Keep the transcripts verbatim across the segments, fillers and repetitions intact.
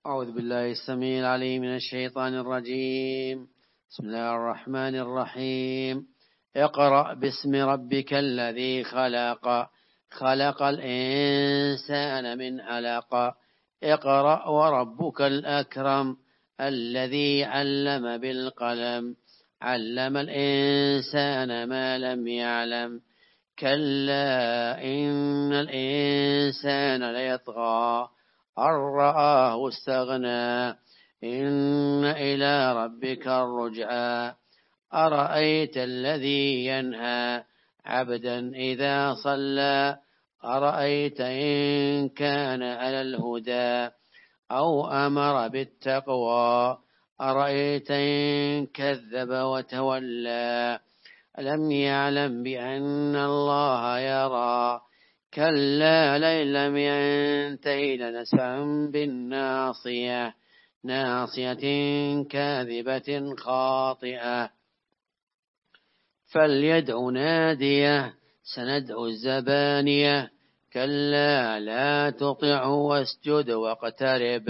أعوذ بالله السميع العليم من الشيطان الرجيم. بسم الله الرحمن الرحيم. اقرأ باسم ربك الذي خلق خلق الإنسان من علق اقرأ وربك الأكرم الذي علم بالقلم علم الإنسان ما لم يعلم كلا إن الإنسان ليطغى أن رآه استغنى إن إلى ربك الرجعى أرأيت الذي ينهى عبدا إذا صلى أرأيت إن كان على الهدى أو أمر بالتقوى أرأيت إن كذب وتولى ألم يعلم بأن الله يرى كلا لئن لم ينته لنسفعا بالناصية ناصية كاذبة خاطئة فليدع ناديه سندع الزبانية كلا لا تطعه واسجد واقترب.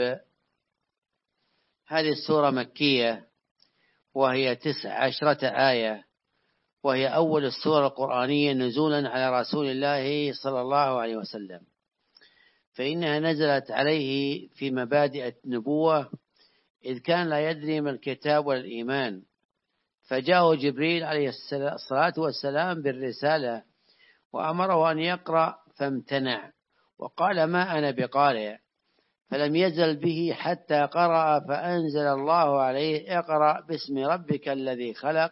هذه السورة مكية وهي تسع عشرة آية، وهي أول السورة القرآنية نزولا على رسول الله صلى الله عليه وسلم، فإنها نزلت عليه في مبادئ النبوة إذ كان لا يدري ما الكتاب ولا الإيمان، فجاءه جبريل عليه الصلاة والسلام بالرسالة وأمره أن يقرأ فامتنع وقال ما أنا بقارئ، فلم يزل به حتى قرأ فأنزل الله عليه اقرأ باسم ربك الذي خلق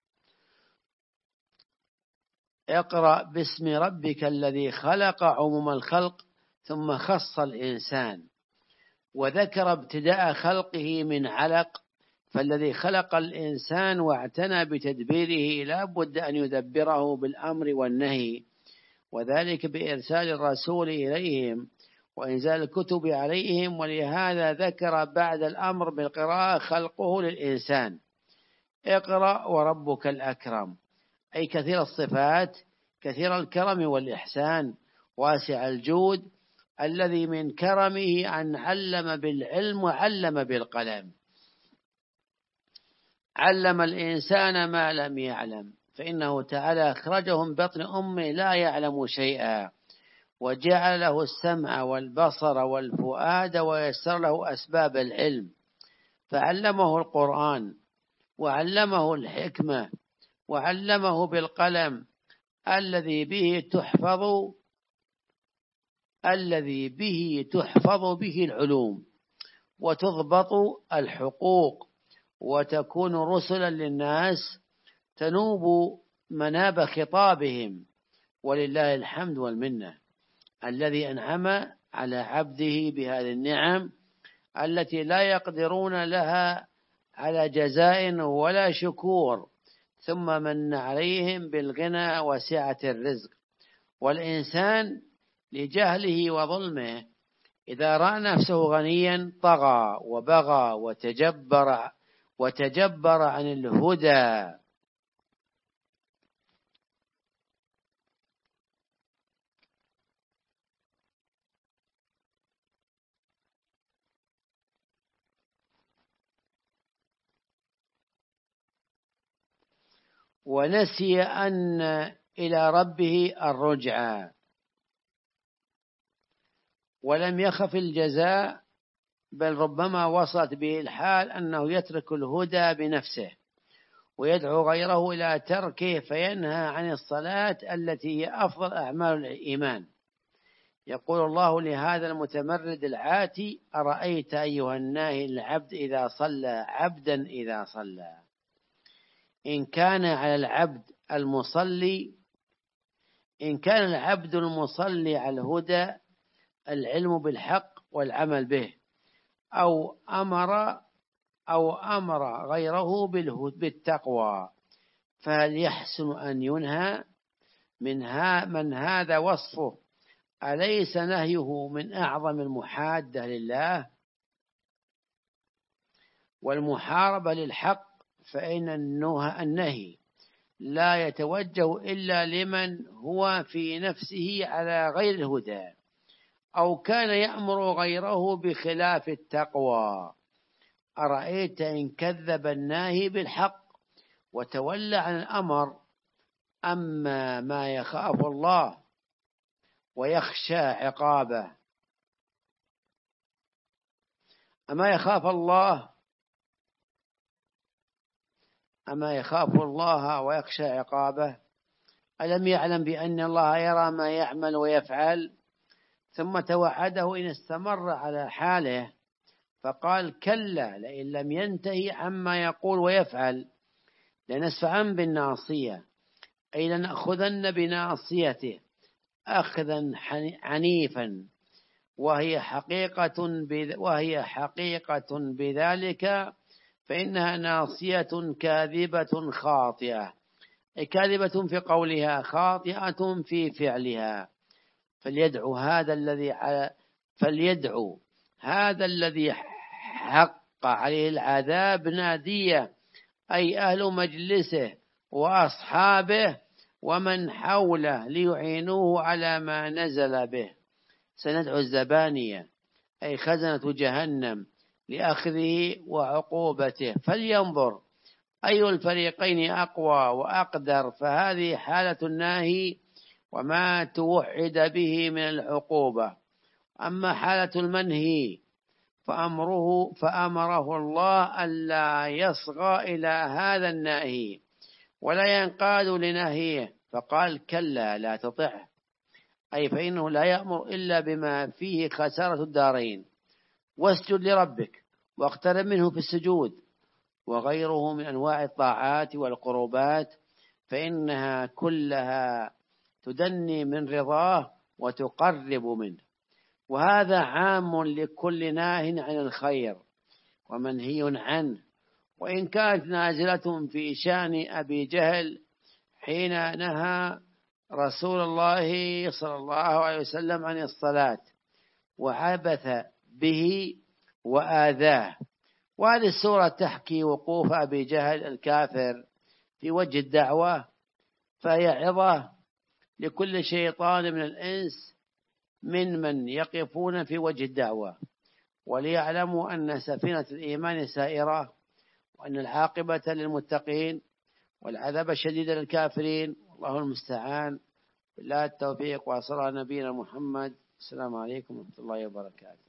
اقرأ باسم ربك الذي خلق عموم الخلق ثم خص الإنسان وذكر ابتداء خلقه من علق، فالذي خلق الإنسان واعتنى بتدبيره لا بد أن يدبره بالأمر والنهي، وذلك بإرسال الرسول إليهم وإنزال الكتب عليهم، ولهذا ذكر بعد الأمر بالقراءة خلقه للإنسان. اقرأ وربك الأكرم، أي كثير الصفات كثير الكرم والإحسان واسع الجود الذي من كرمه أن علم بالعلم وعلم بالقلم. علم الإنسان ما لم يعلم، فإنه تعالى أخرجه من بطن أمه لا يعلم شيئا، وجعل له السمع والبصر والفؤاد ويسر له أسباب العلم، فعلمه القرآن وعلمه الحكمة وعلمه بالقلم الذي به تحفظ الذي به تحفظ به العلوم وتضبط الحقوق وتكون رسلا للناس تنوب مناب خطابهم، ولله الحمد والمنة الذي أنعم على عبده بهذه النعم التي لا يقدرون لها على جزاء ولا شكور، ثم من عليهم بالغنى وسعة الرزق. والإنسان لجهله وظلمه إذا رأى نفسه غنيا طغى وبغى وتجبر وتجبر عن الهدى. ونسي أن إلى ربه الرجعى، ولم يخف الجزاء، بل ربما وصلت به الحال أنه يترك الهدى بنفسه ويدعو غيره إلى تركه فينهى عن الصلاة التي هي أفضل أعمال الإيمان. يقول الله لهذا المتمرد العاتي أرأيت أيها الناهي العبد إذا صلى عبدا إذا صلى. إن كان على العبد المصلي إن كان العبد المصلي على الهدى العلم بالحق والعمل به، أو أمر أو أمر غيره بالتقوى، فهل يحسن أن ينهى من, ها من هذا وصفه؟ أليس نهيه من أعظم المحادة لله والمحاربة للحق؟ فإن النهي لا يتوجه إلا لمن هو في نفسه على غير الهدى أو كان يأمر غيره بخلاف التقوى. أرأيت إن كذب الناهي بالحق وتولى عن الأمر، أما ما يخاف الله ويخشى عقابه، أما يخاف الله أما يخاف الله ويخشى عقابه، ألم يعلم بأن الله يرى ما يعمل ويفعل؟ ثم توعده إن استمر على حاله فقال كلا لئن لم ينتهي عما يقول ويفعل لنسفعا بالناصية، أي لنأخذن بناصيته أخذا عنيفا، وهي حقيقة وهي حقيقة بذلك، فإنها ناصية كاذبة خاطئة، أي كاذبة في قولها خاطئة في فعلها. فليدعو هذا الذي فليدعو هذا الذي حق عليه العذاب نادية، أي أهل مجلسه وأصحابه ومن حوله ليعينوه على ما نزل به. سندعو الزبانية أي خزنة جهنم لأخذه وعقوبته، فلينظر أي الفريقين أقوى وأقدر، فهذه حالة الناهي وما توعد به من العقوبة. أما حالة المنهي فأمره فأمره الله ألا يصغى إلى هذا الناهي ولا ينقاد لنهيه، فقال كلا لا تطعه، أي فإنه لا يأمر إلا بما فيه خسارة الدارين. واسجد لربك واقترب منه في السجود، وغيره من أنواع الطاعات والقربات، فإنها كلها تدني من رضاه وتقرب منه. وهذا عام لكل ناه عن الخير ومنهي عنه، وإن كانت نازلة في شأن أبي جهل حين نهى رسول الله صلى الله عليه وسلم عن الصلاة وعبث به وآذاه. وهذه السورة تحكي وقوف أبي جهل الكافر في وجه الدعوة، فهي عظة لكل شيطان من الإنس من من يقفون في وجه الدعوة، وليعلموا أن سفينة الإيمان سائرة، وأن العاقبة للمتقين والعذاب الشديد للكافرين. والله المستعان. بالله التوفيق، وصلى نبينا محمد. السلام عليكم ورحمة الله وبركاته.